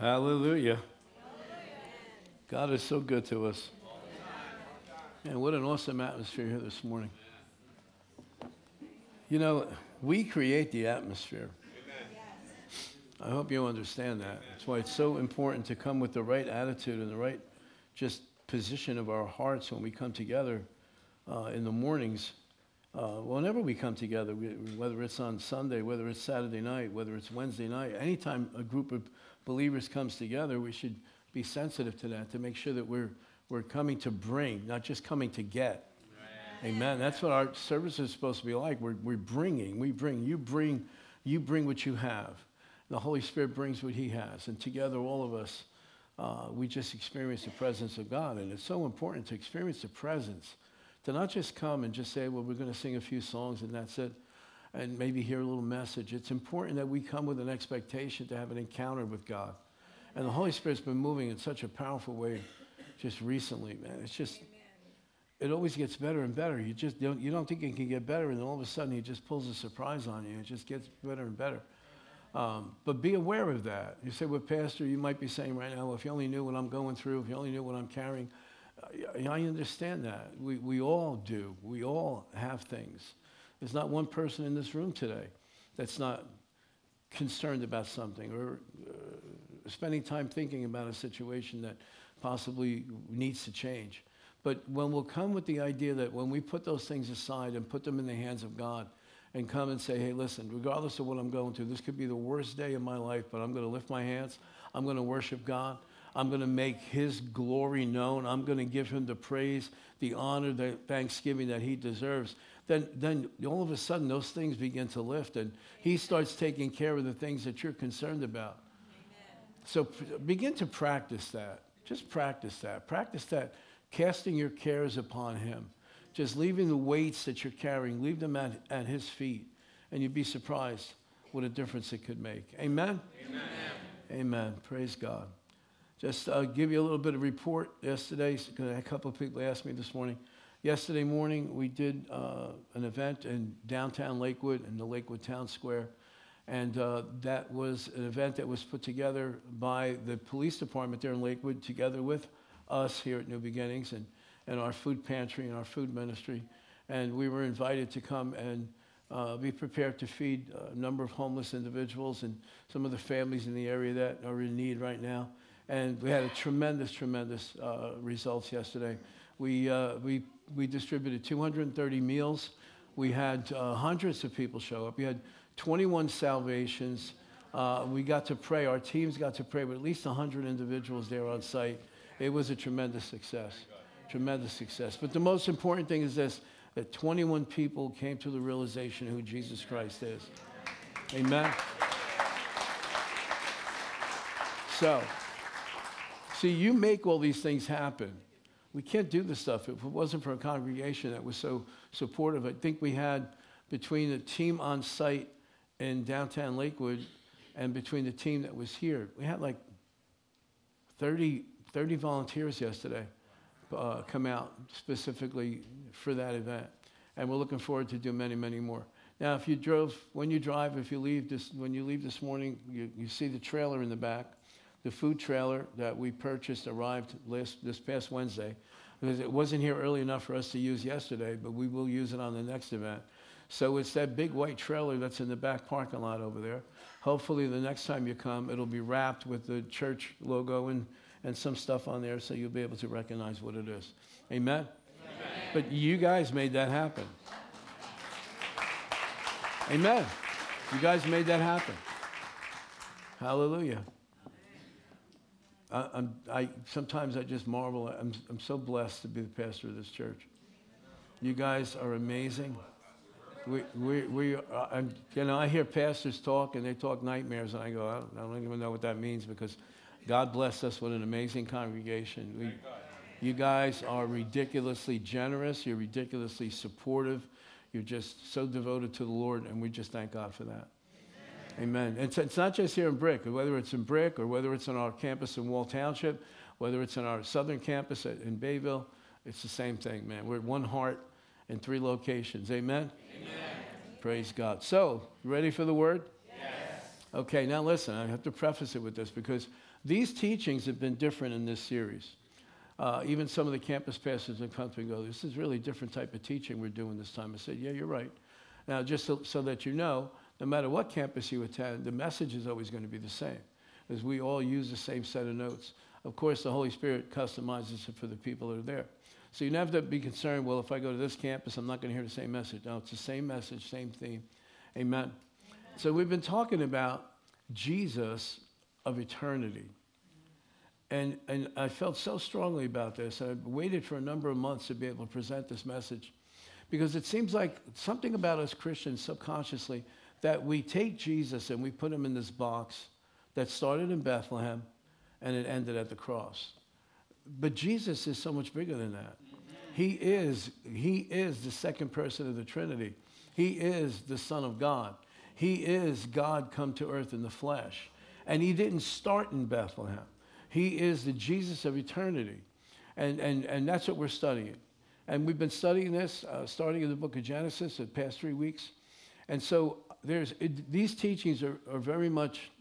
Hallelujah. God is so good to us. And what an awesome atmosphere here this morning. You know, we create the atmosphere. I hope you understand that. That's why it's so important to come with the right attitude and the right just position of our hearts when we come together in the mornings. Whenever we come together, whether it's on Sunday, whether it's Saturday night, whether it's Wednesday night, anytime a group of believers comes together, we should be sensitive to that, to make sure that we're coming to bring, not just coming to get. Right. Amen. That's what our service is supposed to be like. We bring, you bring what you have. The Holy Spirit brings what he has. And together, all of us, we just experience the presence of God. And it's so important to experience the presence, to not just come and just say, well, we're going to sing a few songs and that's it, and maybe hear a little message. It's important that we come with an expectation to have an encounter with God. And the Holy Spirit's been moving in such a powerful way just recently, man. It's just, it always gets better and better. You don't think it can get better, and then all of a sudden he just pulls a surprise on you. It just gets better and better. But be aware of that. You say, well, Pastor, you might be saying right now, well, if you only knew what I'm going through, if you only knew what I'm carrying. I understand that. We all do. We all have things. There's not one person in this room today that's not concerned about something or spending time thinking about a situation that possibly needs to change. But when we'll come with the idea that when we put those things aside and put them in the hands of God and come and say, hey, listen, regardless of what I'm going through, this could be the worst day of my life, but I'm going to lift my hands. I'm going to worship God. I'm going to make his glory known. I'm going to give him the praise, the honor, the thanksgiving that he deserves. Then all of a sudden those things begin to lift, and he starts taking care of the things that you're concerned about. Amen. So begin to practice that. Just practice that. Practice that, casting your cares upon him. Just leaving the weights that you're carrying, leave them at his feet, and you'd be surprised what a difference it could make. Amen? Amen. Amen. Praise God. Just give you a little bit of report yesterday. A couple of people asked me this morning. Yesterday morning, we did an event in downtown Lakewood in the Lakewood Town Square. And that was an event that was put together by the police department there in Lakewood, together with us here at New Beginnings and our food pantry and our food ministry. And we were invited to come and be prepared to feed a number of homeless individuals and some of the families in the area that are in need right now. And we had a tremendous results yesterday. We distributed 230 meals. We had hundreds of people show up. We had 21 salvations. We got to pray. Our teams got to pray with at least 100 individuals there on site. It was a tremendous success. Tremendous success. But the most important thing is this, that 21 people came to the realization of who Jesus Christ is. Amen. So, see, you make all these things happen. We can't do this stuff if it wasn't for a congregation that was so supportive. I think we had, between the team on site in downtown Lakewood and between the team that was here, we had like 30 volunteers yesterday come out specifically for that event. And we're looking forward to do many, many more. Now, if you leave this morning, you see the trailer in the back. The food trailer that we purchased arrived this past Wednesday, because it wasn't here early enough for us to use yesterday, but we will use it on the next event. So it's that big white trailer that's in the back parking lot over there. Hopefully the next time you come, it'll be wrapped with the church logo and some stuff on there, so you'll be able to recognize what it is. Amen? Amen. But you guys made that happen. Amen. You guys made that happen. Hallelujah. Sometimes I just marvel. I'm so blessed to be the pastor of this church. You guys are amazing. I hear pastors talk, and they talk nightmares, and I go, I don't even know what that means, because God blessed us with an amazing congregation. You guys are ridiculously generous. You're ridiculously supportive. You're just so devoted to the Lord, and we just thank God for that. Amen. And it's not just here in Brick, whether it's in Brick or whether it's on our campus in Wall Township, whether it's on our southern campus in Bayville, it's the same thing, man. We're one heart in 3 locations. Amen? Amen. Praise God. So, you ready for the word? Yes. Okay, now listen, I have to preface it with this because these teachings have been different in this series. Even some of the campus pastors have come to me and go, this is really a different type of teaching we're doing this time. I said, yeah, you're right. Now, just so that you know, no matter what campus you attend, the message is always going to be the same, as we all use the same set of notes. Of course, the Holy Spirit customizes it for the people that are there. So you don't have to be concerned, well, if I go to this campus, I'm not going to hear the same message. No, it's the same message, same theme. Amen. So we've been talking about Jesus of eternity. And I felt so strongly about this. I waited for a number of months to be able to present this message because it seems like something about us Christians subconsciously that we take Jesus and we put him in this box that started in Bethlehem and it ended at the cross. But Jesus is so much bigger than that. He is the second person of the Trinity. He is the Son of God. He is God come to earth in the flesh. And he didn't start in Bethlehem. He is the Jesus of eternity. And that's what we're studying. And we've been studying this, starting in the book of Genesis the past 3 weeks. And so these teachings are very much,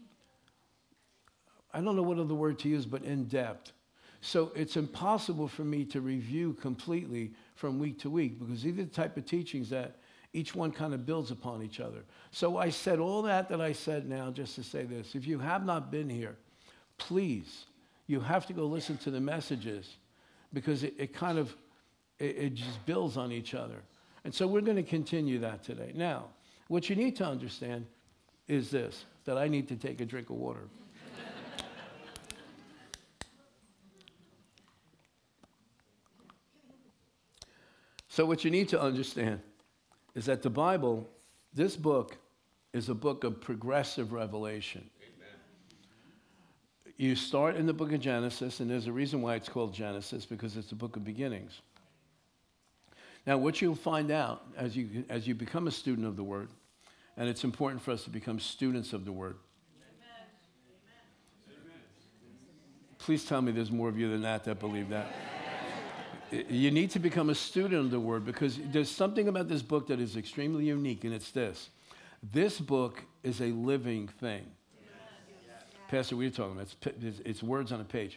I don't know what other word to use, but in depth. So it's impossible for me to review completely from week to week because these are the type of teachings that each one kind of builds upon each other. So I said all that I said now just to say this. If you have not been here, please, you have to go listen to the messages because it just builds on each other. And so we're going to continue that today. Now, what you need to understand is this, that I need to take a drink of water. So what you need to understand is that the Bible, this book, is a book of progressive revelation. Amen. You start in the book of Genesis, and there's a reason why it's called Genesis, because it's a book of beginnings. Now, what you'll find out as you become a student of the Word, and it's important for us to become students of the Word. Amen. Please tell me there's more of you than that believe that. You need to become a student of the Word because there's something about this book that is extremely unique, and it's this. This book is a living thing. Yes. Pastor, what are you talking about? It's words on a page.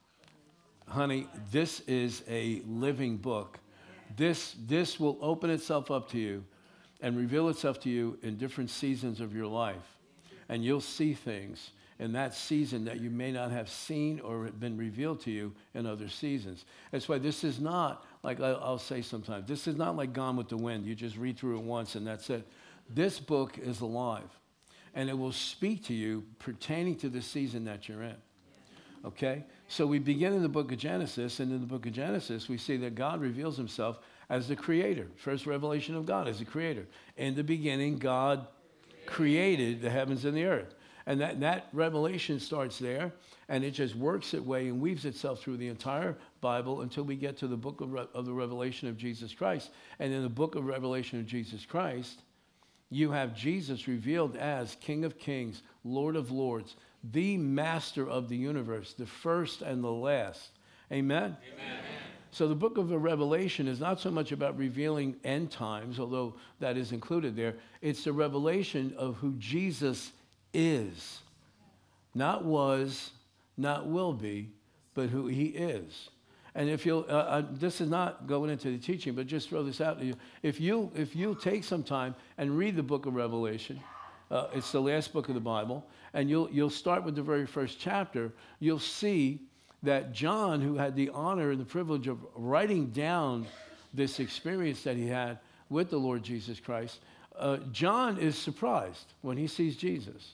Honey, this is a living book. This will open itself up to you and reveal itself to you in different seasons of your life. And you'll see things in that season that you may not have seen or been revealed to you in other seasons. That's why this is not, like I'll say sometimes, this is not like Gone with the Wind. You just read through it once and that's it. This book is alive, and it will speak to you pertaining to the season that you're in. Okay? So we begin in the book of Genesis, and in the book of Genesis, we see that God reveals himself as the creator. First revelation of God as the creator. In the beginning, God created the heavens and the earth. And that revelation starts there, and it just works its way and weaves itself through the entire Bible until we get to the book of the Revelation of Jesus Christ. And in the book of Revelation of Jesus Christ, you have Jesus revealed as King of Kings, Lord of Lords, the master of the universe, the first and the last. Amen? Amen. So the book of the Revelation is not so much about revealing end times, although that is included there. It's the revelation of who Jesus is. Not was, not will be, but who he is. And if you'll, this is not going into the teaching, but just throw this out to you. If you'll take some time and read the book of Revelation, it's the last book of the Bible, and you'll start with the very first chapter, you'll see that John, who had the honor and the privilege of writing down this experience that he had with the Lord Jesus Christ, John is surprised when he sees Jesus.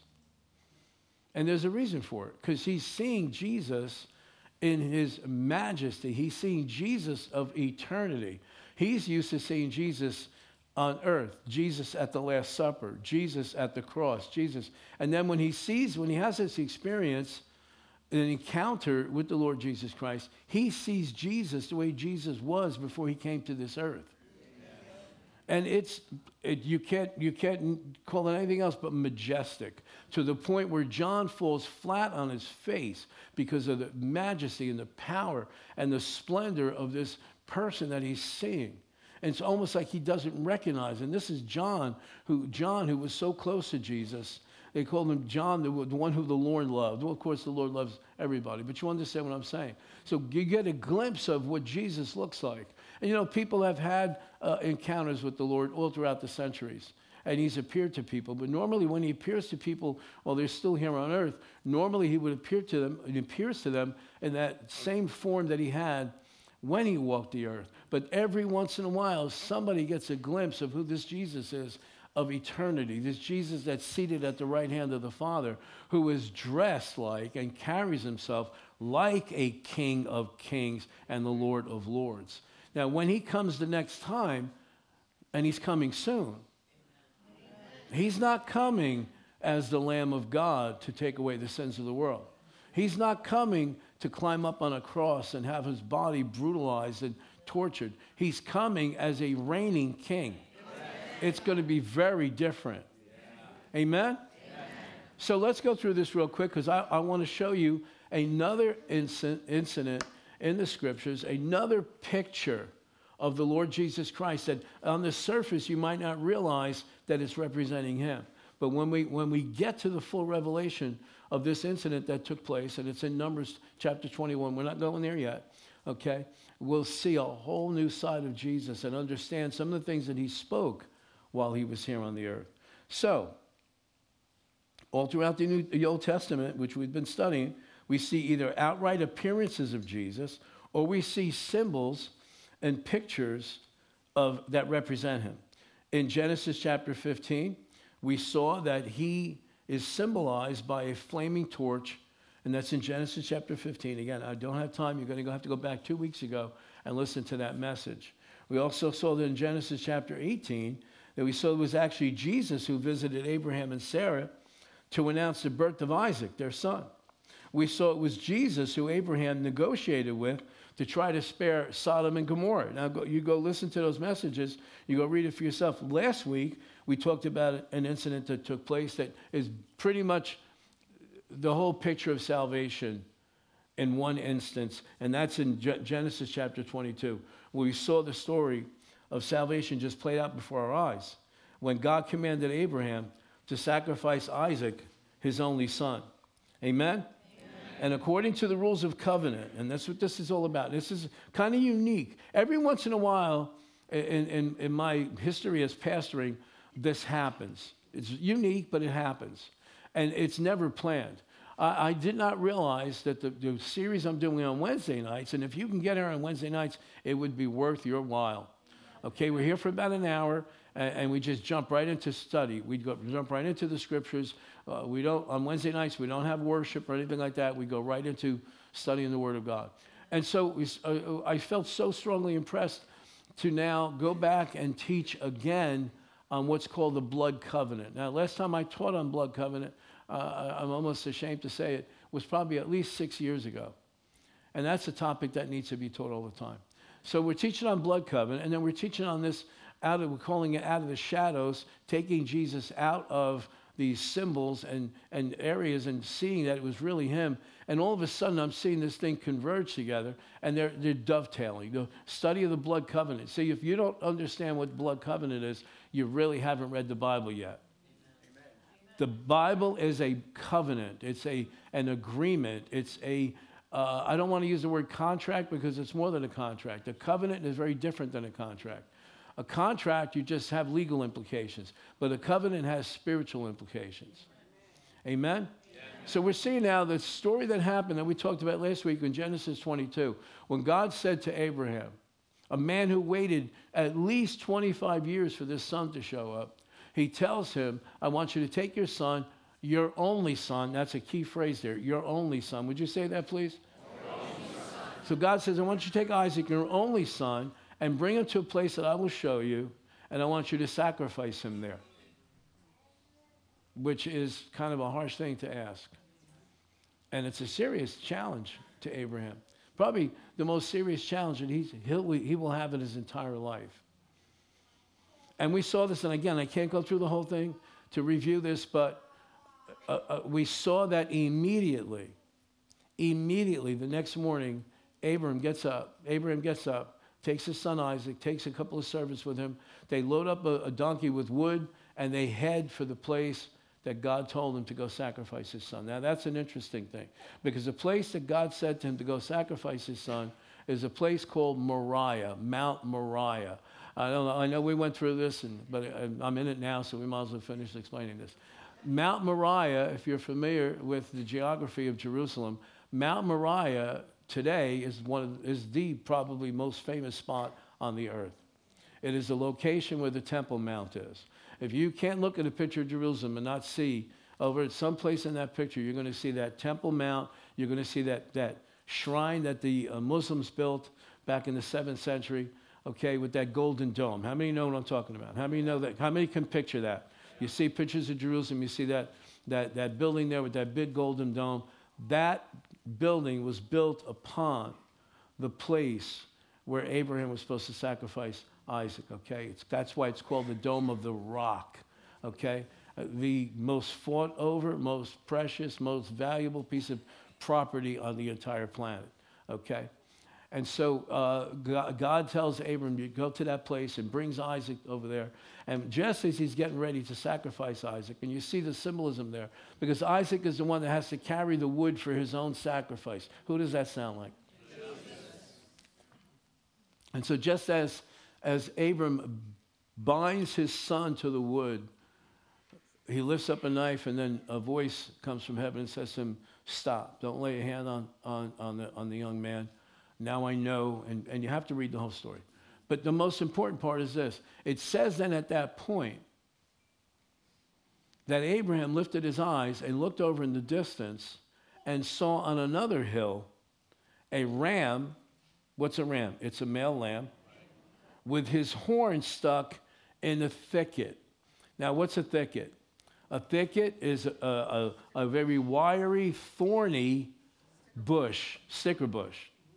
And there's a reason for it, because he's seeing Jesus in his majesty. He's seeing Jesus of eternity. He's used to seeing Jesus on earth, Jesus at the Last Supper, Jesus at the cross, Jesus. And then when he has this experience, an encounter with the Lord Jesus Christ, he sees Jesus the way Jesus was before he came to this earth. And you can't call it anything else but majestic, to the point where John falls flat on his face because of the majesty and the power and the splendor of this person that he's seeing. And it's almost like he doesn't recognize. And this is John who was so close to Jesus They called him John, the one who the Lord loved. Well, of course, the Lord loves everybody, but you understand what I'm saying. So you get a glimpse of what Jesus looks like. And you know, people have had encounters with the Lord all throughout the centuries. And he's appeared to people. But normally when he appears to people while they're still here on earth, normally he would appear to them, he appears to them in that same form that he had when he walked the earth. But every once in a while, somebody gets a glimpse of who this Jesus is of eternity, this Jesus that's seated at the right hand of the Father, who is dressed like and carries himself like a King of kings and the Lord of lords. Now, when he comes the next time, and he's coming soon, he's not coming as the Lamb of God to take away the sins of the world. He's not coming to climb up on a cross and have his body brutalized and tortured. He's coming as a reigning king. It's going to be very different. Amen? So let's go through this real quick because I want to show you another incident in the scriptures, another picture of the Lord Jesus Christ that on the surface you might not realize that it's representing him. But when we get to the full revelation of this incident that took place, and it's in Numbers chapter 21, we're not going there yet, okay? We'll see a whole new side of Jesus and understand some of the things that he spoke while he was here on the earth. So, all throughout the Old Testament, which we've been studying, we see either outright appearances of Jesus or we see symbols and pictures that represent him. In Genesis chapter 15, we saw that he is symbolized by a flaming torch, and that's in Genesis chapter 15. Again, I don't have time. You're going to have to go back 2 weeks ago and listen to that message. We also saw that in Genesis chapter 18, that we saw it was actually Jesus who visited Abraham and Sarah to announce the birth of Isaac, their son. We saw it was Jesus who Abraham negotiated with to try to spare Sodom and Gomorrah. Now, you go listen to those messages. You go read it for yourself. Last week, we talked about an incident that took place that is pretty much the whole picture of salvation in one instance, and that's in Genesis chapter 22, where we saw the story of salvation just played out before our eyes when God commanded Abraham to sacrifice Isaac, his only son. Amen? And according to the rules of covenant, and that's what this is all about. This is kind of unique. Every once in a while, in my history as pastoring, this happens. It's unique, but it happens. And it's never planned. I did not realize that the series I'm doing on Wednesday nights, and if you can get here on Wednesday nights, it would be worth your while. Okay, we're here for about an hour, and we just jump right into study. We jump right into the scriptures. On Wednesday nights, we don't have worship or anything like that. We go right into studying the Word of God. And so I felt so strongly impressed to now go back and teach again on what's called the blood covenant. Now, last time I taught on blood covenant, I'm almost ashamed to say it, was probably at least 6 years ago. And that's a topic that needs to be taught all the time. So we're teaching on blood covenant, and then we're teaching on this, we're calling it out of the shadows, taking Jesus out of these symbols and areas and seeing that it was really him. And all of a sudden, I'm seeing this thing converge together, and they're dovetailing. The study of the blood covenant. See, if you don't understand what blood covenant is, you really haven't read the Bible yet. Amen. The Bible is a covenant. It's an agreement. It's I don't want to use the word contract because it's more than a contract. A covenant is very different than a contract. A contract, you just have legal implications, but a covenant has spiritual implications. Amen? Yeah. So we're seeing now the story that happened that we talked about last week in Genesis 22, when God said to Abraham, a man who waited at least 25 years for this son to show up, he tells him, I want you to take your son, your only son. That's a key phrase there, your only son. Would you say that, please? So God says, I want you to take Isaac, your only son, and bring him to a place that I will show you, and I want you to sacrifice him there, which is kind of a harsh thing to ask. And it's a serious challenge to Abraham. Probably the most serious challenge that he will have in his entire life. And we saw this, and again, I can't go through the whole thing to review this, but we saw that immediately, the next morning, Abraham gets up, takes his son Isaac, takes a couple of servants with him. They load up a donkey with wood, and they head for the place that God told him to go sacrifice his son. Now, that's an interesting thing, because the place that God said to him to go sacrifice his son is a place called Moriah, Mount Moriah. I don't know. I know we went through this, but I'm in it now, so we might as well finish explaining this. Mount Moriah, if you're familiar with the geography of Jerusalem, Mount Moriah today is the probably most famous spot on the earth. It is the location where the Temple Mount is. If you can't look at a picture of Jerusalem and not see over at some place in that picture, you're going to see that Temple Mount. You're going to see that shrine that the Muslims built back in the 7th century, okay, with that golden dome. How many know what I'm talking about? How many know that? How many can picture that? You see pictures of Jerusalem. You see that building there with that big golden dome. That building was built upon the place where Abraham was supposed to sacrifice Isaac, okay? That's why it's called the Dome of the Rock, okay? The most fought over, most precious, most valuable piece of property on the entire planet, okay? And so God tells Abram, you go to that place, and brings Isaac over there. And just as he's getting ready to sacrifice Isaac, and you see the symbolism there, because Isaac is the one that has to carry the wood for his own sacrifice. Who does that sound like? And so just as Abram binds his son to the wood, he lifts up a knife, and then a voice comes from heaven and says to him, stop, don't lay a hand on the young man. Now I know, and you have to read the whole story. But the most important part is this. It says then at that point that Abraham lifted his eyes and looked over in the distance and saw on another hill a ram. What's a ram? It's a male lamb with his horn stuck in a thicket. Now, what's a thicket? A thicket is a very wiry, thorny bush, sticker bush.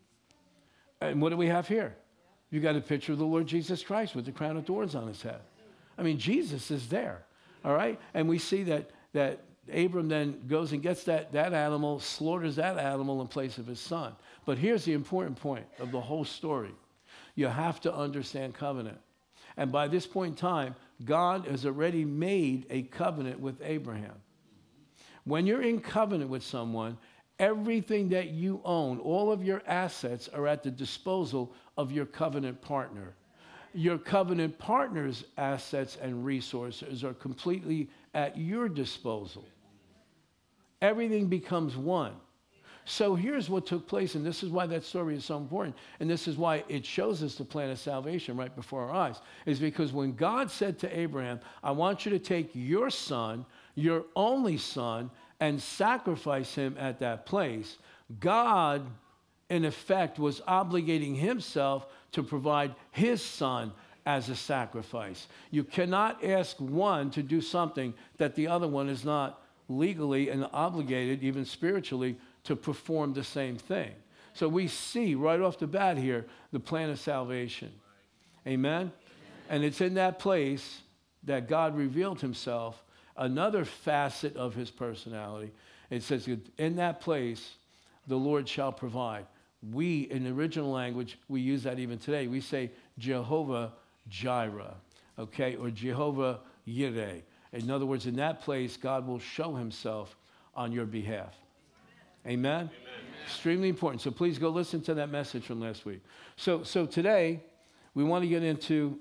And what do we have here? You got a picture of the Lord Jesus Christ with the crown of thorns on his head. I mean, Jesus is there, all right? And we see that Abram then goes and gets that animal, slaughters that animal in place of his son. But here's the important point of the whole story. You have to understand covenant. And by this point in time, God has already made a covenant with Abraham. When you're in covenant with someone, everything that you own, all of your assets are at the disposal of your covenant partner. Your covenant partner's assets and resources are completely at your disposal. Everything becomes one. So here's what took place, and this is why that story is so important, and this is why it shows us the plan of salvation right before our eyes, is because when God said to Abraham, I want you to take your son, your only son, and sacrifice him at that place, God, in effect, was obligating himself to provide his son as a sacrifice. You cannot ask one to do something that the other one is not legally and obligated, even spiritually, to perform the same thing. So we see right off the bat here the plan of salvation. Amen? And it's in that place that God revealed himself, another facet of his personality. It says, in that place, the Lord shall provide. We, in the original language, we use that even today. We say Jehovah Jireh, okay, or Jehovah Yireh. In other words, in that place, God will show himself on your behalf. Amen? Amen? Extremely important. So please go listen to that message from last week. So today, we want to get into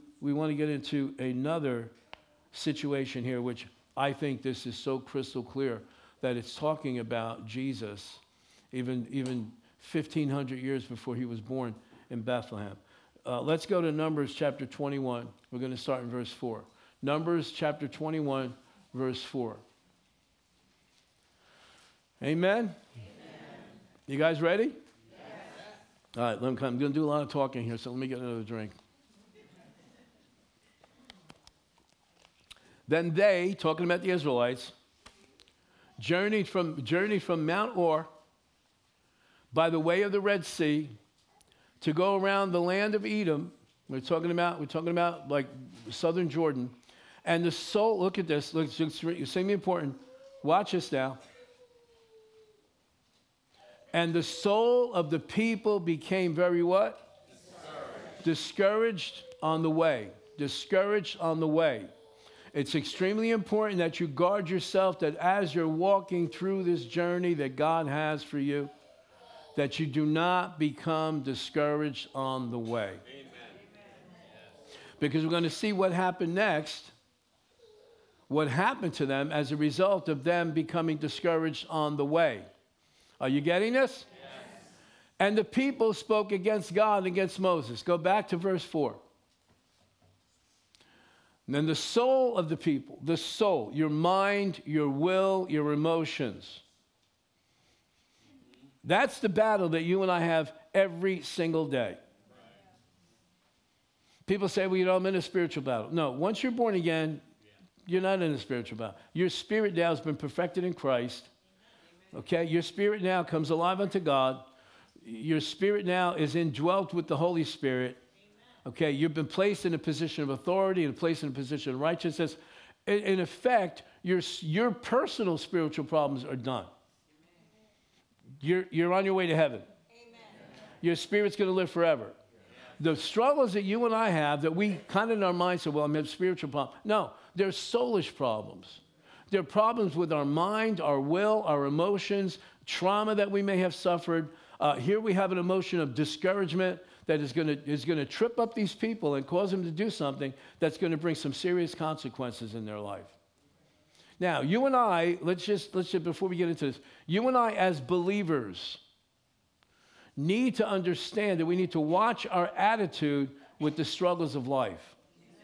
another situation here, which I think this is so crystal clear that it's talking about Jesus, even 1,500 years before he was born in Bethlehem. Let's go to Numbers chapter 21. We're going to start in verse 4. Numbers chapter 21, verse 4. Amen? You guys ready? Yes. All right, I'm going to do a lot of talking here, so let me get another drink. Then they, talking about the Israelites, journeyed from Mount Or by the way of the Red Sea to go around the land of Edom. We're talking about like southern Jordan. And the soul, look at this, look, you're saying me important. Watch this now. And the soul of the people became very what? Discouraged on the way. Discouraged on the way. It's extremely important that you guard yourself, that as you're walking through this journey that God has for you, that you do not become discouraged on the way. Amen. Because we're going to see what happened next, what happened to them as a result of them becoming discouraged on the way. Are you getting this? Yes. And the people spoke against God and against Moses. Go back to verse 4. And then the soul of the people, the soul, your mind, your will, your emotions. That's the battle that you and I have every single day. People say, well, I'm in a spiritual battle. No, once you're born again, you're not in a spiritual battle. Your spirit now has been perfected in Christ. Okay? Your spirit now comes alive unto God. Your spirit now is indwelt with the Holy Spirit. Okay, you've been placed in a position of authority and placed in a position of righteousness. In effect, your personal spiritual problems are done. You're on your way to heaven. Amen. Your spirit's going to live forever. The struggles that you and I have, that we kind of in our minds say, well, I'm having spiritual problems. No, they're soulish problems. They're problems with our mind, our will, our emotions, trauma that we may have suffered. Here we have an emotion of discouragement that is going to trip up these people and cause them to do something that's going to bring some serious consequences in their life. Now, you and I, let's just before we get into this, you and I as believers need to understand that we need to watch our attitude with the struggles of life.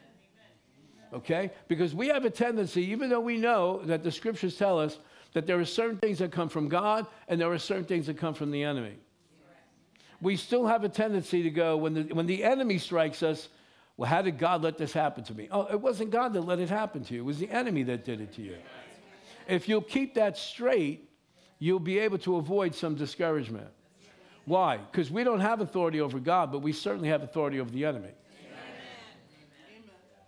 Okay? Because we have a tendency, even though we know that the scriptures tell us that there are certain things that come from God and there are certain things that come from the enemy. We still have a tendency to go, when the enemy strikes us, well, how did God let this happen to me? Oh, it wasn't God that let it happen to you. It was the enemy that did it to you. If you'll keep that straight, you'll be able to avoid some discouragement. Why? Because we don't have authority over God, but we certainly have authority over the enemy. Amen.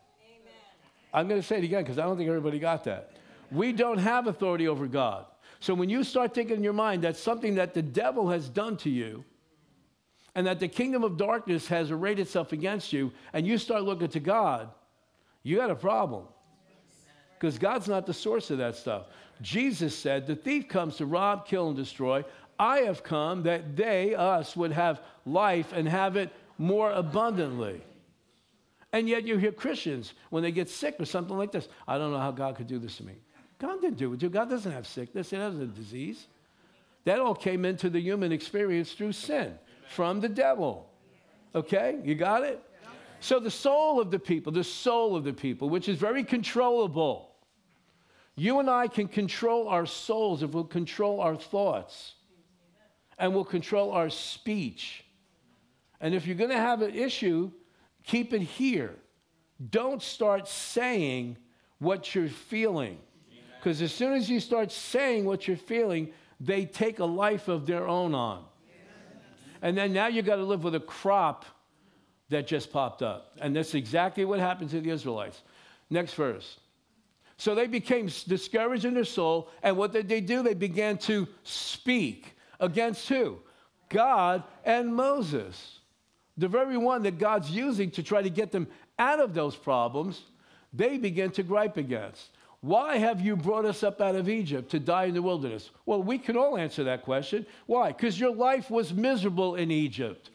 I'm going to say it again because I don't think everybody got that. We don't have authority over God. So when you start thinking in your mind that's something that the devil has done to you, and that the kingdom of darkness has arrayed itself against you, and you start looking to God, you got a problem. Because God's not the source of that stuff. Jesus said, the thief comes to rob, kill, and destroy. I have come that they, us, would have life and have it more abundantly. And yet you hear Christians, when they get sick or something like this, I don't know how God could do this to me. God didn't do it to you. God doesn't have sickness. He doesn't have disease. That all came into the human experience through sin. From the devil. Okay? You got it? So the soul of the people, which is very controllable. You and I can control our souls if we'll control our thoughts. And we'll control our speech. And if you're going to have an issue, keep it here. Don't start saying what you're feeling. Because as soon as you start saying what you're feeling, they take a life of their own on. And then now you've got to live with a crop that just popped up. And that's exactly what happened to the Israelites. Next verse. So they became discouraged in their soul. And what did they do? They began to speak against who? God and Moses. The very one that God's using to try to get them out of those problems, they began to gripe against. Why have you brought us up out of Egypt to die in the wilderness? Well, we can all answer that question. Why? Because your life was miserable in Egypt.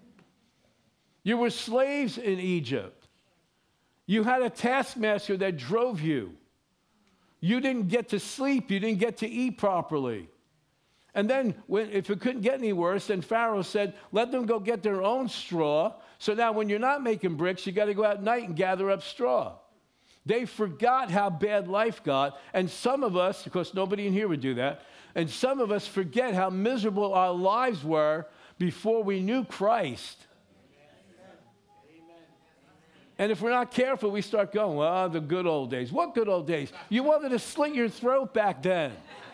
You were slaves in Egypt. You had a taskmaster that drove you. You didn't get to sleep. You didn't get to eat properly. And then, if it couldn't get any worse, then Pharaoh said, let them go get their own straw. So now when you're not making bricks, you got to go out at night and gather up straw. They forgot how bad life got, and some of us, of course nobody in here would do that, and some of us forget how miserable our lives were before we knew Christ. And if we're not careful, we start going, well, the good old days. What good old days? You wanted to slit your throat back then.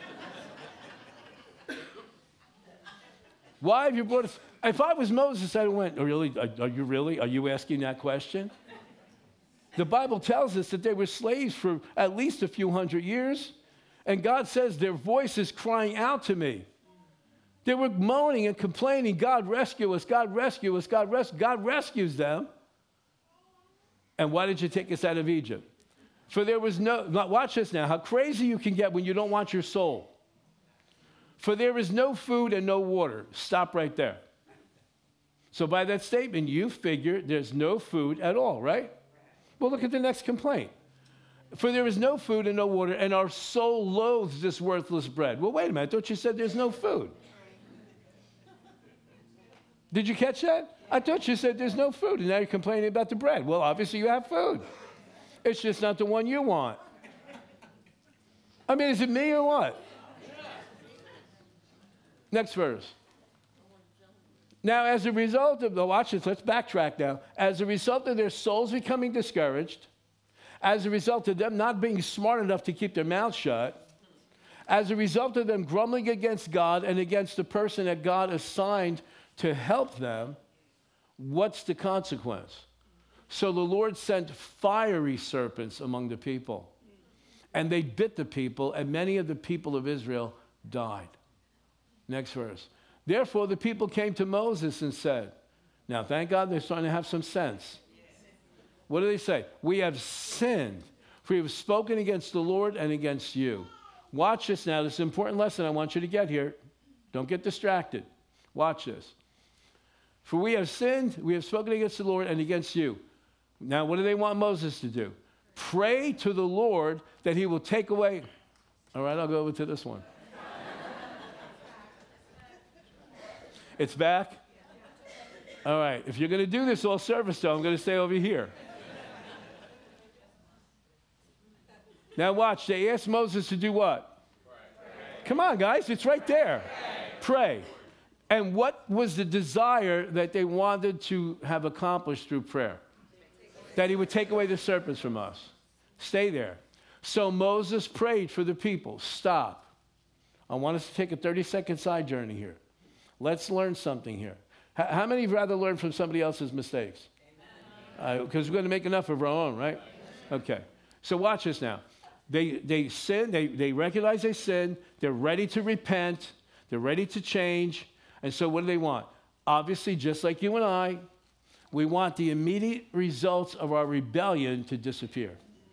Why have you brought us? If I was Moses, I went, oh, really? Are you really? Are you asking that question? The Bible tells us that they were slaves for at least a few hundred years. And God says their voice is crying out to me. They were moaning and complaining, God rescue us, God rescue us, God rescues them. And why did you take us out of Egypt? For there was no, watch this now, how crazy you can get when you don't want your soul. For there is no food and no water. Stop right there. So by that statement, you figure there's no food at all, right? Well, look at the next complaint. For there is no food and no water, and our soul loathes this worthless bread. Well, wait a minute. Thought you said there's no food. Did you catch that? I thought you said there's no food, and now you're complaining about the bread. Well, obviously you have food. It's just not the one you want. I mean, is it me or what? Next verse. Now, as a result of the, watch this, let's backtrack now. As a result of their souls becoming discouraged, as a result of them not being smart enough to keep their mouths shut, as a result of them grumbling against God and against the person that God assigned to help them, what's the consequence? So the Lord sent fiery serpents among the people, and they bit the people, and many of the people of Israel died. Next verse. Therefore, the people came to Moses and said, now, thank God they're starting to have some sense. What do they say? We have sinned, for we have spoken against the Lord and against you. Watch this now. This is an important lesson I want you to get here. Don't get distracted. Watch this. For we have sinned, we have spoken against the Lord and against you. Now, what do they want Moses to do? Pray to the Lord that he will take away. All right, I'll go over to this one. It's back? All right, if you're going to do this all service, though, I'm going to stay over here. Now watch, they asked Moses to do what? Pray. Come on, guys, it's right there. Pray. And what was the desire that they wanted to have accomplished through prayer? That he would take away the serpents from us. Stay there. So Moses prayed for the people. Stop. I want us to take a 30-second side journey here. Let's learn something here. How many would rather learn from somebody else's mistakes? Because we're going to make enough of our own, right? Okay. So watch this now. They sin. They recognize they sin. They're ready to repent. They're ready to change. And so what do they want? Obviously, just like you and I, we want the immediate results of our rebellion to disappear.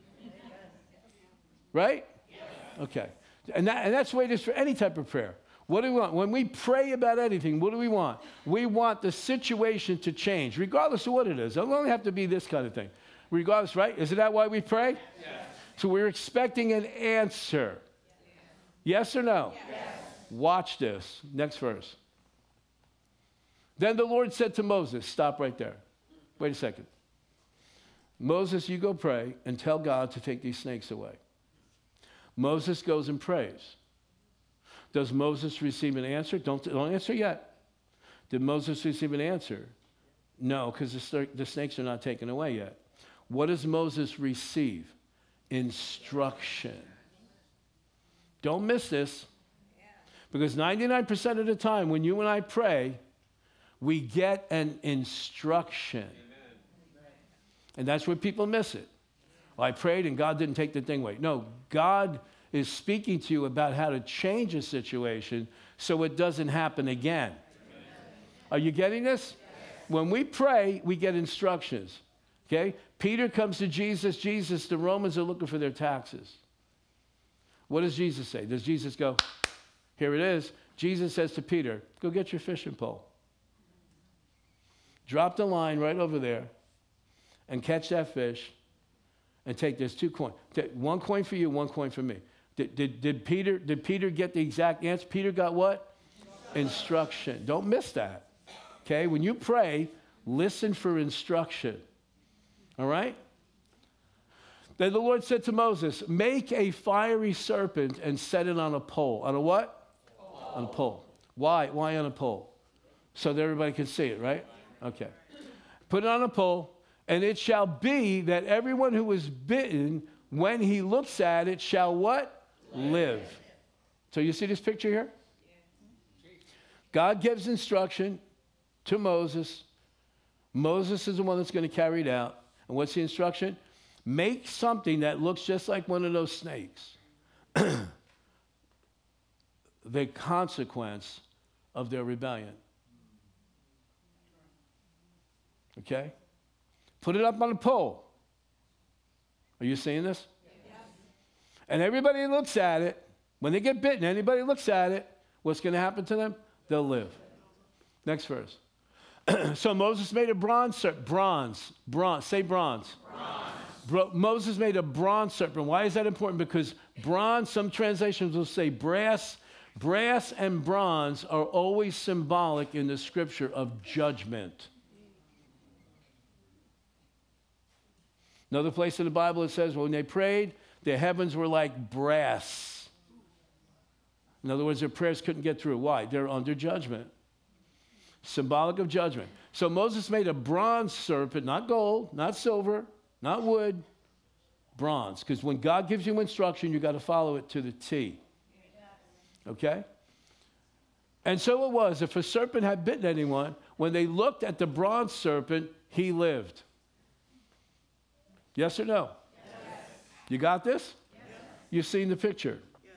Right? Okay. And that's the way it is for any type of prayer. What do we want? When we pray about anything, what do we want? We want the situation to change, regardless of what it is. It doesn't only have to be this kind of thing. Regardless, right? Isn't that why we pray? Yes. So we're expecting an answer. Yes or no? Yes. Watch this. Next verse. Then the Lord said to Moses, stop right there. Wait a second. Moses, you go pray and tell God to take these snakes away. Moses goes and prays. Does Moses receive an answer? Don't answer yet. Did Moses receive an answer? No, because the snakes are not taken away yet. What does Moses receive? Instruction. Don't miss this. Because 99% of the time when you and I pray, we get an instruction. And that's where people miss it. Well, I prayed and God didn't take the thing away. No, God is speaking to you about how to change a situation so it doesn't happen again. Are you getting this? When we pray, we get instructions. Okay? Peter comes to Jesus. Jesus, the Romans are looking for their taxes. What does Jesus say? Does Jesus go, here it is? Jesus says to Peter, go get your fishing pole. Drop the line right over there and catch that fish and take, there's 2 coins. 1 coin for you, 1 coin for me. Did Peter get the exact answer? Peter got what? Instruction. Don't miss that. Okay? When you pray, listen for instruction. All right? Then the Lord said to Moses, make a fiery serpent and set it on a pole. On a what? Pole. On a pole. Why? Why on a pole? So that everybody can see it, right? Okay. Put it on a pole, and it shall be that everyone who is bitten, when he looks at it, shall what? Live. So you see this picture here? God gives instruction to Moses. Moses is the one that's going to carry it out. And what's the instruction? Make something that looks just like one of those snakes. The consequence of their rebellion. Okay? Put it up on a pole. Are you seeing this? And everybody looks at it. When they get bitten, anybody looks at it, what's going to happen to them? They'll live. Next verse. So Moses made a bronze serpent. Bronze. Say bronze. Moses made a bronze serpent. Why is that important? Because bronze, some translations will say brass. Brass and bronze are always symbolic in the scripture of judgment. Another place in the Bible it says when they prayed, the heavens were like brass. In other words, their prayers couldn't get through. Why? They're under judgment. Symbolic of judgment. So Moses made a bronze serpent, not gold, not silver, not wood, bronze. Because when God gives you instruction, you've got to follow it to the T. Okay? And so it was, if a serpent had bitten anyone, when they looked at the bronze serpent, he lived. Yes or no? Yes. You got this? Yes. You've seen the picture? Yes.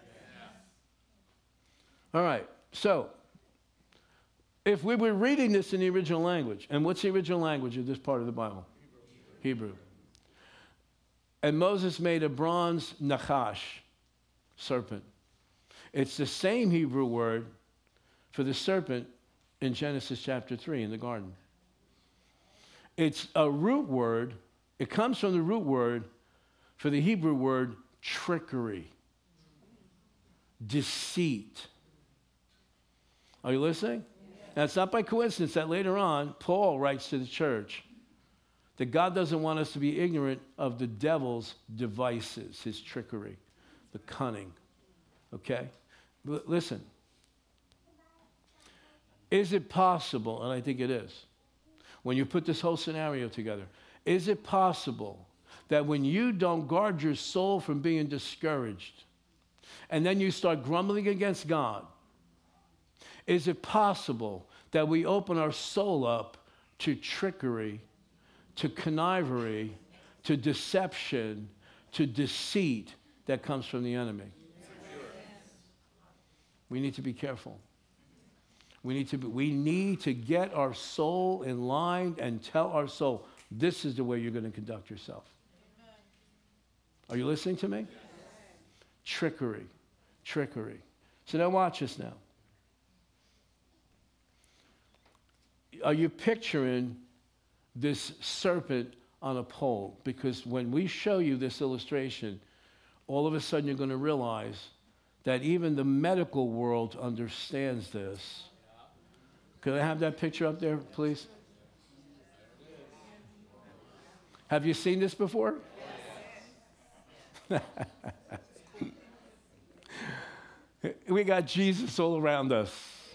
All right. So, if we were reading this in the original language, and what's the original language of this part of the Bible? Hebrew. And Moses made a bronze nachash, serpent. It's the same Hebrew word for the serpent in Genesis chapter 3 in the garden. It's a root word. It comes from the root word for the Hebrew word trickery, deceit. Are you listening? Now, it's not by coincidence that later on, Paul writes to the church that God doesn't want us to be ignorant of the devil's devices, his trickery, the cunning. Okay? But listen. Is it possible, and I think it is, when you put this whole scenario together, is it possible that when you don't guard your soul from being discouraged, and then you start grumbling against God, is it possible that we open our soul up to trickery, to connivery, to deception, to deceit that comes from the enemy? We need to be careful. We need to get our soul in line and tell our soul, this is the way you're going to conduct yourself. Are you listening to me? Trickery. So now watch this now. Are you picturing this serpent on a pole? Because when we show you this illustration, all of a sudden you're going to realize that even the medical world understands this. Could I have that picture up there, please? Have you seen this before? Yes. We got Jesus all around us.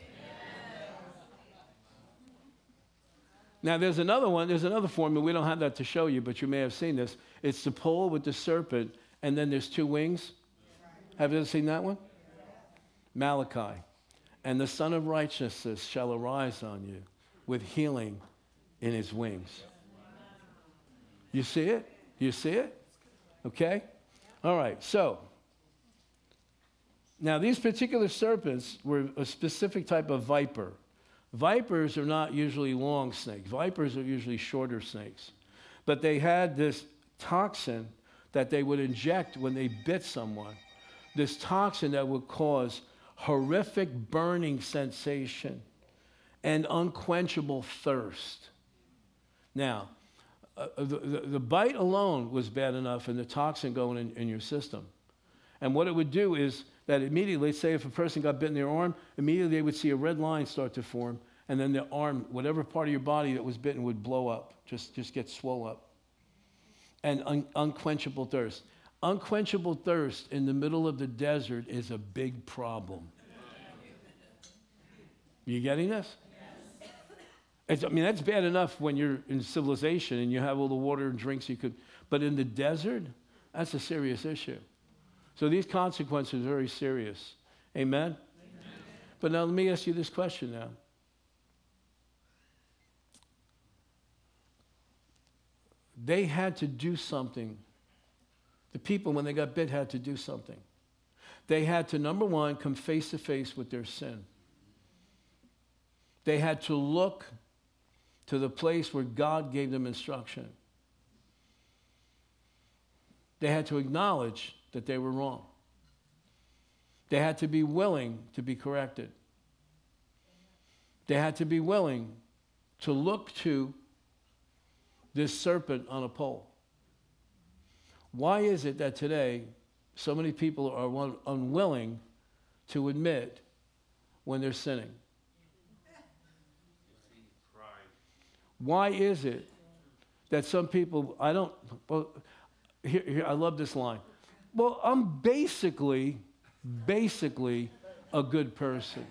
Now, there's another formula. We don't have that to show you, but you may have seen this. It's the pole with the serpent, and then there's two wings. Have you ever seen that one? Malachi. And the Son of Righteousness shall arise on you with healing in his wings. You see it? You see it? Okay? All right, so now these particular serpents were a specific type of viper. Vipers are not usually long snakes. Vipers are usually shorter snakes. But they had this toxin that they would inject when they bit someone. This toxin that would cause horrific burning sensation and unquenchable thirst. Now, the bite alone was bad enough and the toxin going in your system. And what it would do is that immediately, say if a person got bit in their arm, immediately they would see a red line start to form, and then the arm, whatever part of your body that was bitten would blow up, just get swole up. And unquenchable thirst. Unquenchable thirst in the middle of the desert is a big problem. You getting this? That's bad enough when you're in civilization and you have all the water and drinks you could, but in the desert, that's a serious issue. So these consequences are very serious. Amen? Amen? But now let me ask you this question now. They had to do something. The people, when they got bit, had to do something. They had to, number one, come face to face with their sin. They had to look to the place where God gave them instruction. They had to acknowledge that they were wrong. They had to be willing to be corrected. They had to be willing to look to this serpent on a pole. Why is it that today so many people are unwilling to admit when they're sinning? Why is it that some people, here, I love this line. Well, I'm basically a good person.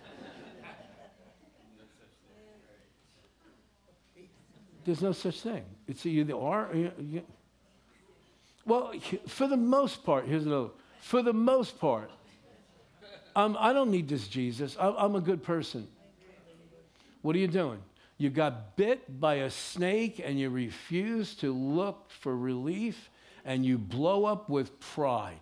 There's no such thing. It's either are. Well, for the most part, here's another. For the most part, I don't need this Jesus. I'm a good person. What are you doing? You got bit by a snake and you refuse to look for relief and you blow up with pride.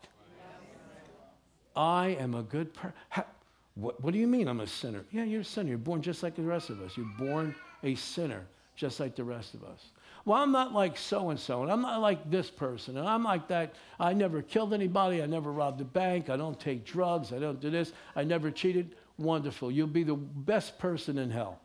I am a good person. What do you mean I'm a sinner? Yeah, you're a sinner. You're born just like the rest of us. You're born a sinner just like the rest of us. Well, I'm not like so-and-so, and I'm not like this person, and I'm like that. I never killed anybody. I never robbed a bank. I don't take drugs. I don't do this. I never cheated. Wonderful. You'll be the best person in hell.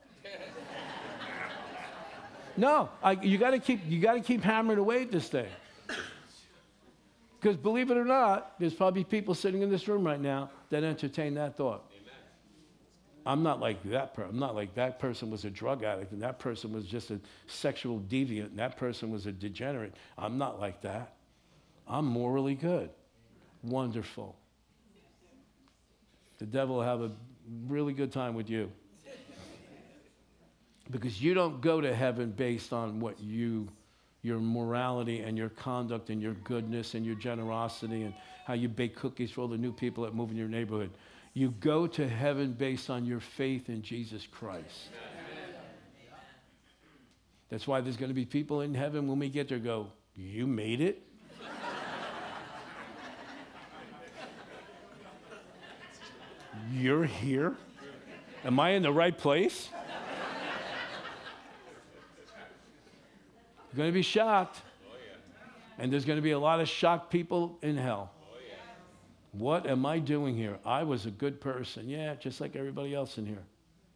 No, you got to keep hammering away at this thing. Because believe it or not, there's probably people sitting in this room right now that entertain that thought. I'm not like that person. I'm not like that person was a drug addict, and that person was just a sexual deviant, and that person was a degenerate. I'm not like that. I'm morally good. Wonderful. The devil will have a really good time with you. Because you don't go to heaven based on what your morality and your conduct and your goodness and your generosity and how you bake cookies for all the new people that move in your neighborhood. You go to heaven based on your faith in Jesus Christ. That's why there's going to be people in heaven when we get there go, you made it? You're here? Am I in the right place? You're going to be shocked. And there's going to be a lot of shocked people in hell. What am I doing here? I was a good person. Yeah, just like everybody else in here.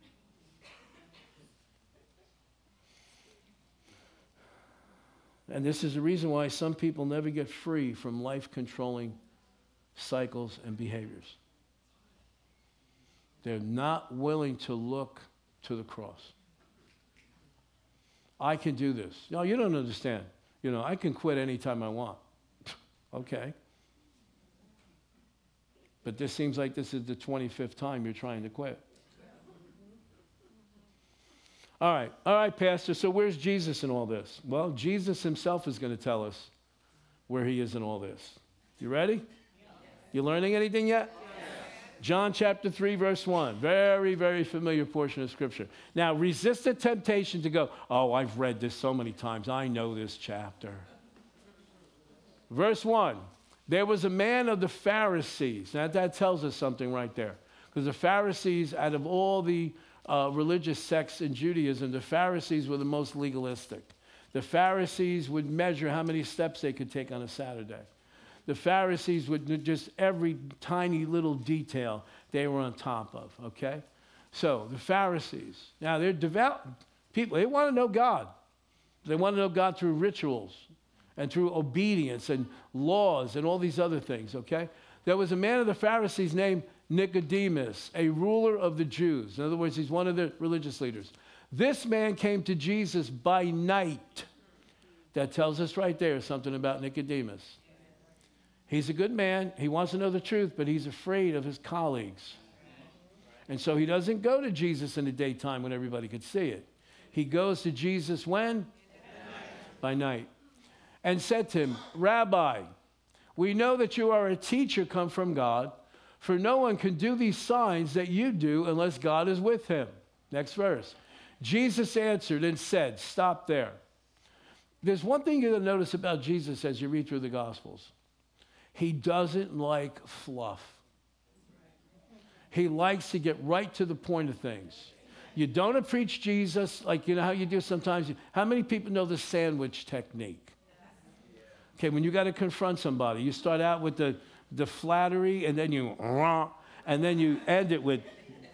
And this is the reason why some people never get free from life-controlling cycles and behaviors. They're not willing to look to the cross. I can do this. No, you don't understand. I can quit anytime I want. Okay. But this seems like this is the 25th time you're trying to quit. All right, Pastor, so where's Jesus in all this? Well, Jesus himself is going to tell us where he is in all this. You ready? You learning anything yet? John chapter 3, verse 1. Very, very familiar portion of Scripture. Now, resist the temptation to go, oh, I've read this so many times. I know this chapter. Verse 1. There was a man of the Pharisees. Now, that tells us something right there. Because the Pharisees, out of all the religious sects in Judaism, the Pharisees were the most legalistic. The Pharisees would measure how many steps they could take on a Saturday. The Pharisees would just every tiny little detail they were on top of, okay? So, the Pharisees, now they're devout people. They want to know God. They want to know God through rituals and through obedience and laws and all these other things, okay? There was a man of the Pharisees named Nicodemus, a ruler of the Jews. In other words, he's one of the religious leaders. This man came to Jesus by night. That tells us right there something about Nicodemus. He's a good man. He wants to know the truth, but he's afraid of his colleagues. And so he doesn't go to Jesus in the daytime when everybody could see it. He goes to Jesus when? By night. And said to him, Rabbi, we know that you are a teacher come from God, for no one can do these signs that you do unless God is with him. Next verse. Jesus answered and said, stop there. There's one thing you're going to notice about Jesus as you read through the Gospels. He doesn't like fluff. He likes to get right to the point of things. You don't preach Jesus like how you do sometimes. How many people know the sandwich technique? Okay, when you got to confront somebody, you start out with the the flattery, and then you end it with,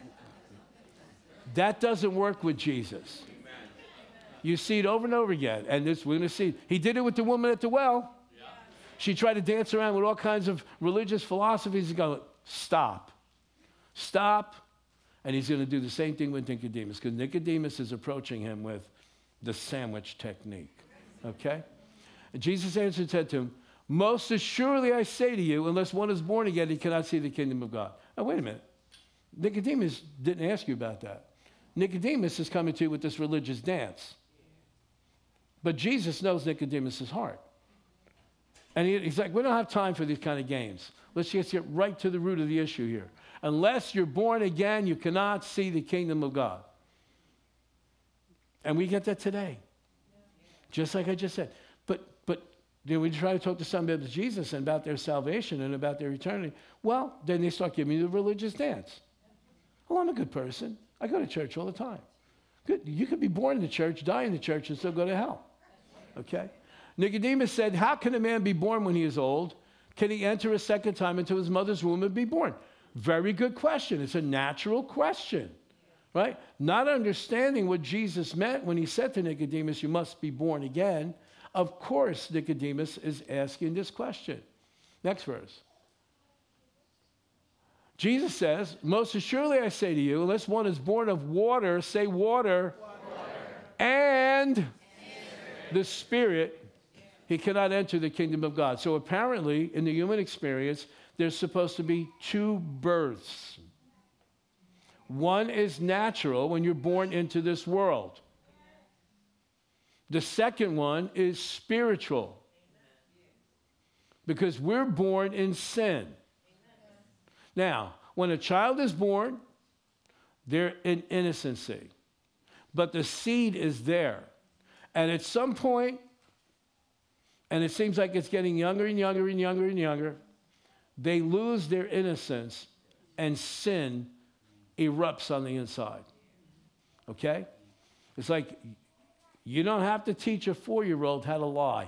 that doesn't work with Jesus. You see it over and over again. And this, we're going to see. He did it with the woman at the well. Yeah. She tried to dance around with all kinds of religious philosophies. He's going, stop. Stop. And he's going to do the same thing with Nicodemus, because Nicodemus is approaching him with the sandwich technique. Okay? And Jesus answered and said to him, most assuredly I say to you, unless one is born again, he cannot see the kingdom of God. Now, wait a minute. Nicodemus didn't ask you about that. Nicodemus is coming to you with this religious dance. But Jesus knows Nicodemus' heart. And he's like, we don't have time for these kind of games. Let's just get right to the root of the issue here. Unless you're born again, you cannot see the kingdom of God. And we get that today. Just like I just said. But we try to talk to somebody about Jesus and about their salvation and about their eternity. Well, then they start giving you the religious dance. Well, I'm a good person. I go to church all the time. Good. You could be born in the church, die in the church, and still go to hell. Okay? Nicodemus said, how can a man be born when he is old? Can he enter a second time into his mother's womb and be born? Very good question. It's a natural question, right? Not understanding what Jesus meant when he said to Nicodemus, you must be born again. Of course, Nicodemus is asking this question. Next verse. Jesus says, most assuredly I say to you, unless one is born of water, say water. And the Spirit, he cannot enter the kingdom of God. So apparently, in the human experience, there's supposed to be two births. One is natural when you're born into this world. The second one is spiritual. Because we're born in sin. Now, when a child is born, they're in innocency. But the seed is there. And at some point, and it seems like it's getting younger and younger and younger and younger, they lose their innocence and sin erupts on the inside. Okay? It's like you don't have to teach a 4-year-old how to lie.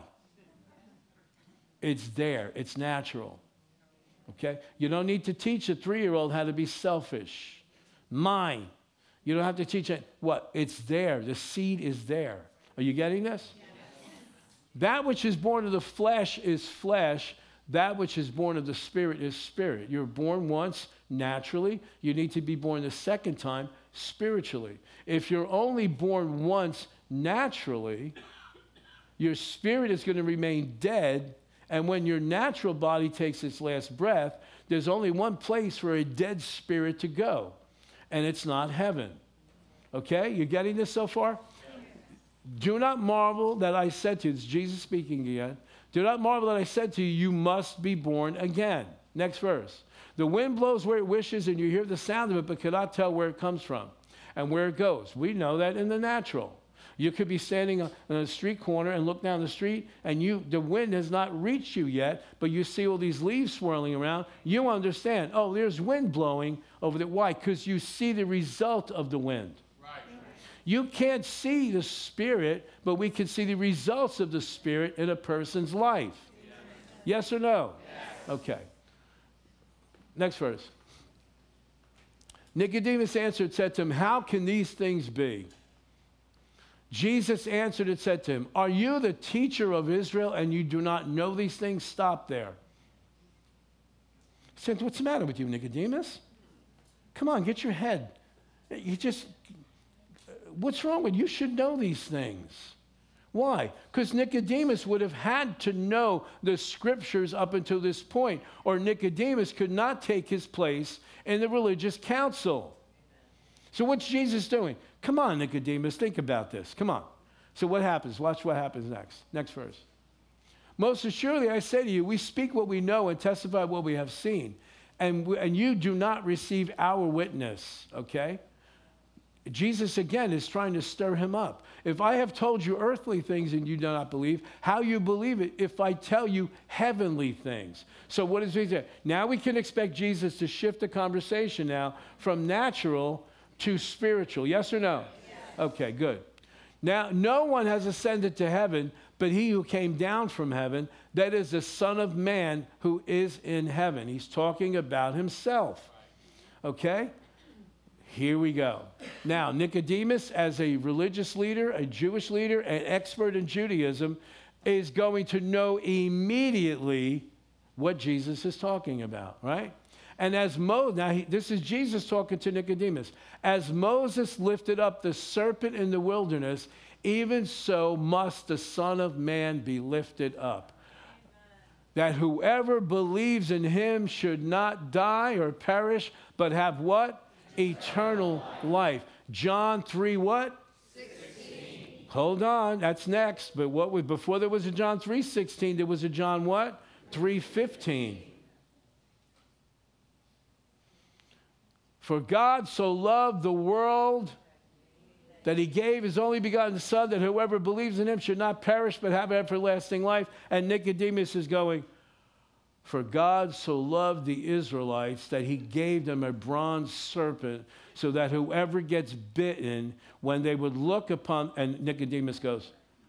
It's there. It's natural. Okay? You don't need to teach a 3-year-old how to be selfish. Mine. You don't have to teach it. What? It's there. The seed is there. Are you getting this? Yes. That which is born of the flesh is flesh. That which is born of the Spirit is spirit. You're born once naturally. You need to be born the second time spiritually. If you're only born once naturally, your spirit is going to remain dead. And when your natural body takes its last breath, there's only one place for a dead spirit to go. And it's not heaven. Okay? You getting this so far? Do not marvel that I said to you, it's Jesus speaking again. Do not marvel that I said to you, you must be born again. Next verse. The wind blows where it wishes, and you hear the sound of it, but cannot tell where it comes from and where it goes. We know that in the natural. You could be standing on a street corner and look down the street, and the wind has not reached you yet, but you see all these leaves swirling around. You understand, oh, there's wind blowing over there. Why? Because you see the result of the wind. You can't see the Spirit, but we can see the results of the Spirit in a person's life. Yes or no? Yes. Okay. Next verse. Nicodemus answered, said to him, how can these things be? Jesus answered and said to him, are you the teacher of Israel and you do not know these things? Stop there. He said, what's the matter with you, Nicodemus? Come on, get your head. What's wrong with you? You should know these things. Why? Because Nicodemus would have had to know the scriptures up until this point, or Nicodemus could not take his place in the religious council. So what's Jesus doing? Come on, Nicodemus, think about this. Come on. So what happens? Watch what happens next. Next verse. Most assuredly, I say to you, we speak what we know and testify what we have seen, and you do not receive our witness, okay? Jesus, again, is trying to stir him up. If I have told you earthly things and you do not believe, how you believe it if I tell you heavenly things? So what does he say? Now we can expect Jesus to shift the conversation now from natural to spiritual. Yes or no? Yes. Okay, good. Now, no one has ascended to heaven but he who came down from heaven, that is the Son of Man who is in heaven. He's talking about himself. Okay? Here we go. Now, Nicodemus, as a religious leader, a Jewish leader, an expert in Judaism, is going to know immediately what Jesus is talking about, right? And as this is Jesus talking to Nicodemus. As Moses lifted up the serpent in the wilderness, even so must the Son of Man be lifted up. That whoever believes in him should not die or perish, but have what? Eternal life. John 3 what? 16. Hold on, that's next. But before there was a John 3:16, there was a John what? 3:15. For God so loved the world that he gave his only begotten Son, that whoever believes in him should not perish but have everlasting life. And Nicodemus is going, for God so loved the Israelites that he gave them a bronze serpent so that whoever gets bitten, when they would look upon, and Nicodemus goes,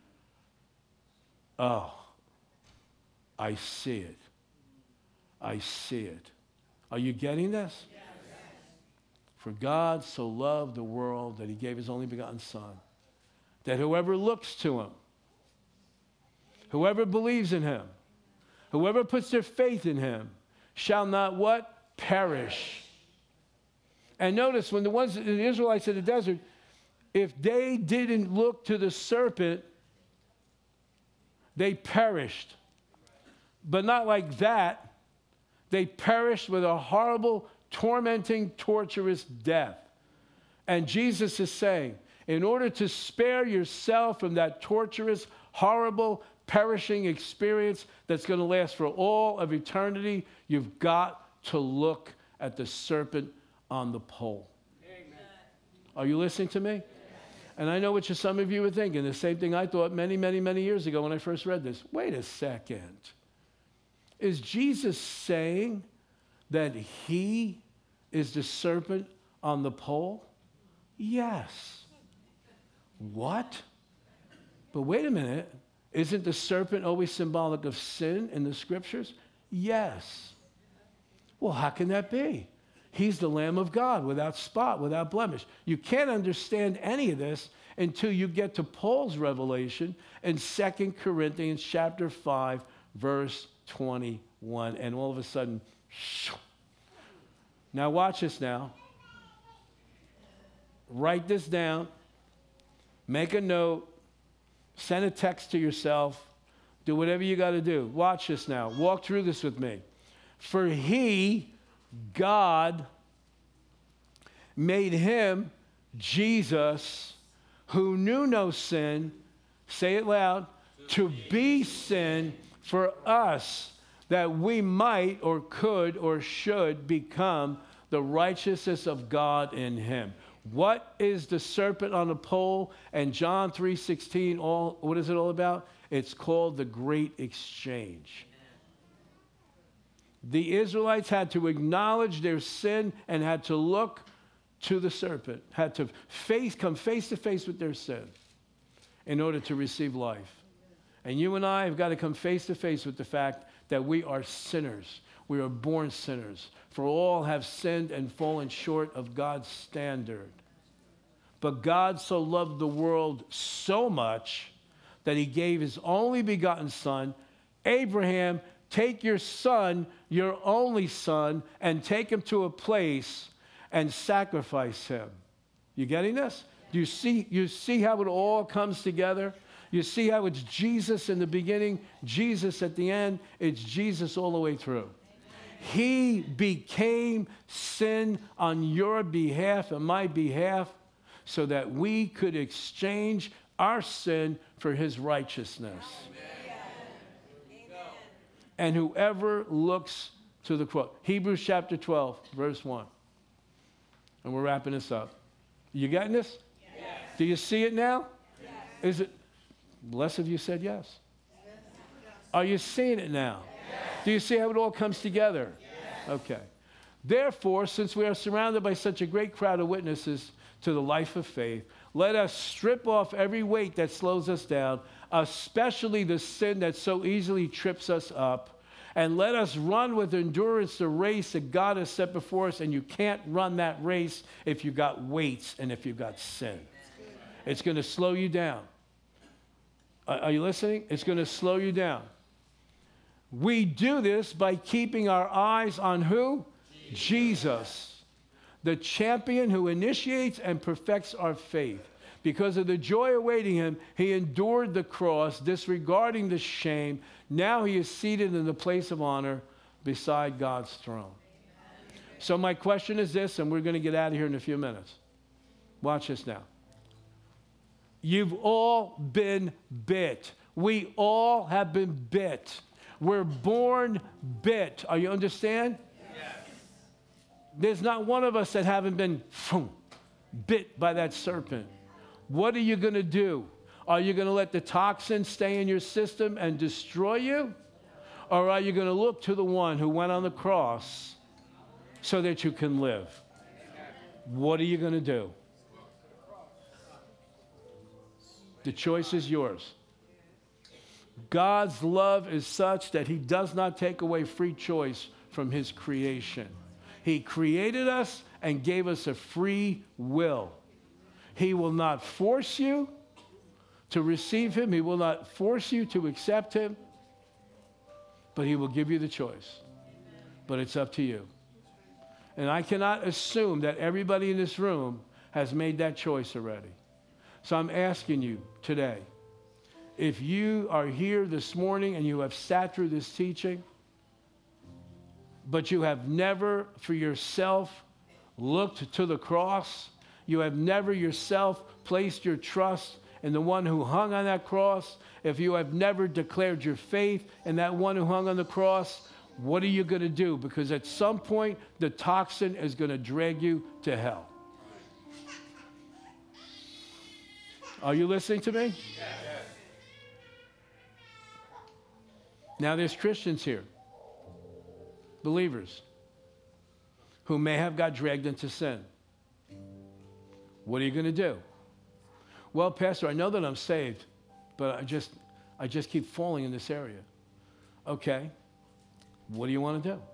oh, I see it. I see it. Are you getting this? Yes. For God so loved the world that he gave his only begotten Son, that whoever looks to him, whoever believes in him, whoever puts their faith in him shall not what? Perish. And notice when the Israelites in the desert, if they didn't look to the serpent, they perished. But not like that. They perished with a horrible, tormenting, torturous death. And Jesus is saying, in order to spare yourself from that torturous, horrible, perishing experience that's going to last for all of eternity, you've got to look at the serpent on the pole. Amen. Are you listening to me? Yes. And I know what some of you are thinking. The same thing I thought many, many, many years ago when I first read this. Wait a second. Is Jesus saying that he is the serpent on the pole? Yes. What? But wait a minute. Isn't the serpent always symbolic of sin in the scriptures? Yes. Well, how can that be? He's the Lamb of God without spot, without blemish. You can't understand any of this until you get to Paul's revelation in 2 Corinthians chapter 5, verse 21. And all of a sudden, now watch this now. Write this down. Make a note. Send a text to yourself. Do whatever you got to do. Watch this now. Walk through this with me. For he, God, made him, Jesus, who knew no sin, say it loud, to be sin for us, that we might or could or should become the righteousness of God in him. What is the serpent on the pole? And John 3:16, what is it all about? It's called the Great Exchange. The Israelites had to acknowledge their sin and had to look to the serpent, had to come face to face with their sin in order to receive life. And you and I have got to come face to face with the fact that we are sinners. We are born sinners. For all have sinned and fallen short of God's standard. But God so loved the world so much that he gave his only begotten Son. Abraham, take your son, your only son, and take him to a place and sacrifice him. You getting this? Do you see how it all comes together? You see how it's Jesus in the beginning, Jesus at the end, it's Jesus all the way through. He became sin on your behalf and my behalf so that we could exchange our sin for his righteousness. Amen. And whoever looks to the quote, Hebrews chapter 12, verse 1. And we're wrapping this up. You getting this? Yes. Do you see it now? Yes. Is it? Less of you said yes. Yes. Are you seeing it now? Yes. Do you see how it all comes together? Yes. Okay. Therefore, since we are surrounded by such a great crowd of witnesses to the life of faith. Let us strip off every weight that slows us down, especially the sin that so easily trips us up. And let us run with endurance the race that God has set before us. And you can't run that race if you've got weights and if you've got sin. It's going to slow you down. Are you listening? It's going to slow you down. We do this by keeping our eyes on who? Jesus, the champion who initiates and perfects our faith. Because of the joy awaiting him, he endured the cross, disregarding the shame. Now he is seated in the place of honor beside God's throne. So my question is this, and we're going to get out of here in a few minutes. Watch this now. You've all been bit. We all have been bit. We're born bit. Are you understand? Yes. There's not one of us that haven't been bit by that serpent. What are you going to do? Are you going to let the toxin stay in your system and destroy you? Or are you going to look to the one who went on the cross so that you can live? What are you going to do? The choice is yours. God's love is such that he does not take away free choice from his creation. He created us and gave us a free will. He will not force you to receive him. He will not force you to accept him. But he will give you the choice. But it's up to you. And I cannot assume that everybody in this room has made that choice already. So I'm asking you today, if you are here this morning and you have sat through this teaching, but you have never for yourself looked to the cross, you have never yourself placed your trust in the one who hung on that cross, if you have never declared your faith in that one who hung on the cross, what are you going to do? Because at some point, the toxin is going to drag you to hell. Are you listening to me? Yes. Now there's Christians here, believers, who may have got dragged into sin. What are you going to do? Well, Pastor, I know that I'm saved, but I just keep falling in this area. Okay, what do you want to do?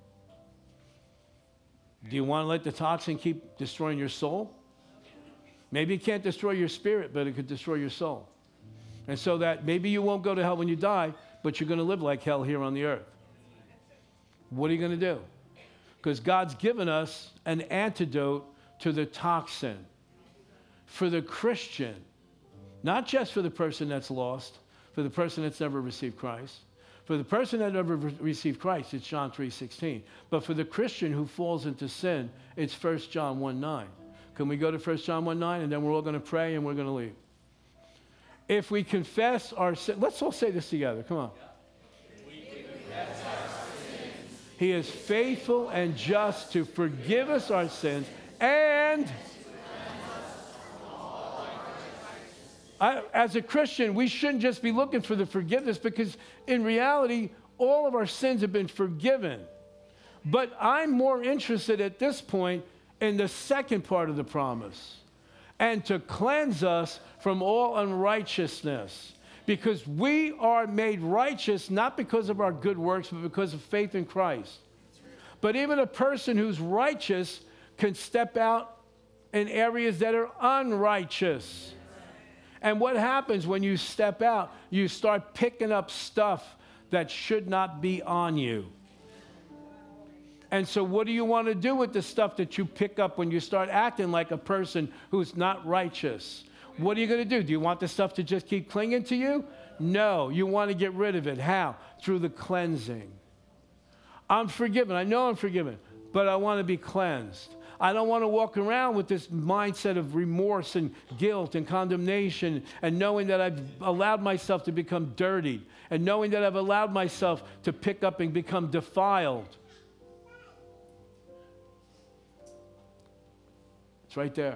Do you want to let the toxin keep destroying your soul? Maybe it can't destroy your spirit, but it could destroy your soul. And so that maybe you won't go to hell when you die, but you're going to live like hell here on the earth. What are you going to do? Because God's given us an antidote to the toxin for the Christian, not just for the person that's lost, for the person that's never received Christ. For the person that never received Christ, it's John 3:16. But for the Christian who falls into sin, it's 1 John 1:9. Can we go to 1 John 1:9 and then we're all going to pray and we're going to leave. If we confess our sin, let's all say this together. Come on. He is faithful and just to forgive us our sins and as a Christian, we shouldn't just be looking for the forgiveness because in reality, all of our sins have been forgiven. But I'm more interested at this point in the second part of the promise and to cleanse us from all unrighteousness. Because we are made righteous not because of our good works, but because of faith in Christ. But even a person who's righteous can step out in areas that are unrighteous. And what happens when you step out? You start picking up stuff that should not be on you. And so what do you want to do with the stuff that you pick up when you start acting like a person who's not righteous? What are you going to do? Do you want the stuff to just keep clinging to you? No, you want to get rid of it. How? Through the cleansing. I'm forgiven. I know I'm forgiven, but I want to be cleansed. I don't want to walk around with this mindset of remorse and guilt and condemnation and knowing that I've allowed myself to become dirtied and knowing that I've allowed myself to pick up and become defiled. It's right there.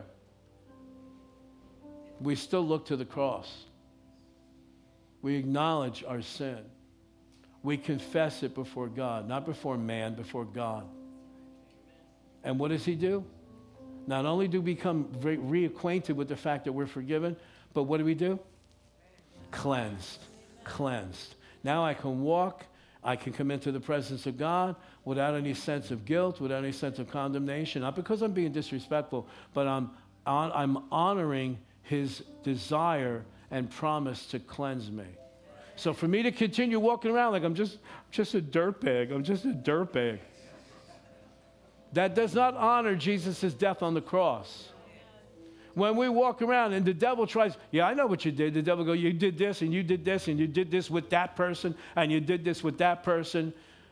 We still look to the cross. We acknowledge our sin. We confess it before God, not before man, before God. And what does he do? Not only do we become reacquainted with the fact that we're forgiven, but what do? Cleansed. Cleansed. Now I can walk, I can come into the presence of God without any sense of guilt, without any sense of condemnation. Not because I'm being disrespectful, but I'm honoring his desire and promise to cleanse me. So for me to continue walking around like I'm just a dirtbag, I'm just a dirtbag, that does not honor Jesus' death on the cross. When we walk around and the devil tries, yeah, I know what you did. The devil goes, you did this and you did this and you did this with that person and you did this with that person.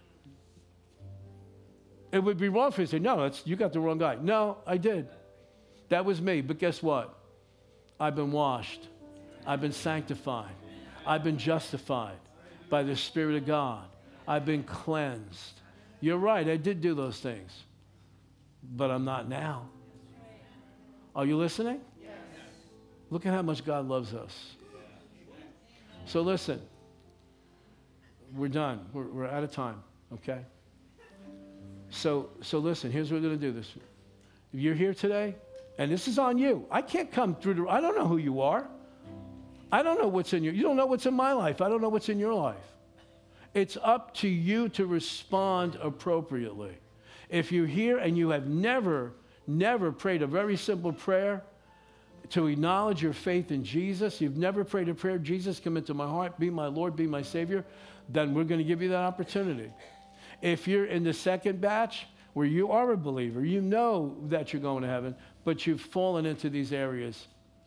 It would be wrong for you to say, no, you got the wrong guy. No, I did. That was me. But guess what? I've been washed. I've been sanctified. I've been justified by the Spirit of God. I've been cleansed. You're right, I did do those things. But I'm not now. Are you listening? Yes. Look at how much God loves us. So listen, we're done. We're out of time, okay? So listen, here's what we're going to do this. If you're here today, and this is on you. I can't come through I don't know who you are. I don't know what's in you don't know what's in my life. I don't know what's in your life. It's up to you to respond appropriately. If you're here and you have never prayed a very simple prayer to acknowledge your faith in Jesus, you've never prayed a prayer, Jesus, come into my heart, be my Lord, be my Savior, then we're going to give you that opportunity. If you're in the second batch where you are a believer, you know that you're going to heaven, but you've fallen into these areas,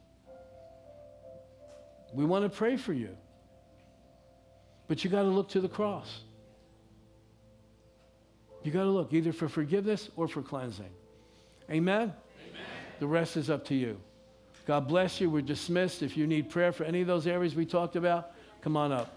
we want to pray for you. But you got to look to the cross. You got to look either for forgiveness or for cleansing. Amen? Amen? The rest is up to you. God bless you. We're dismissed. If you need prayer for any of those areas we talked about, come on up.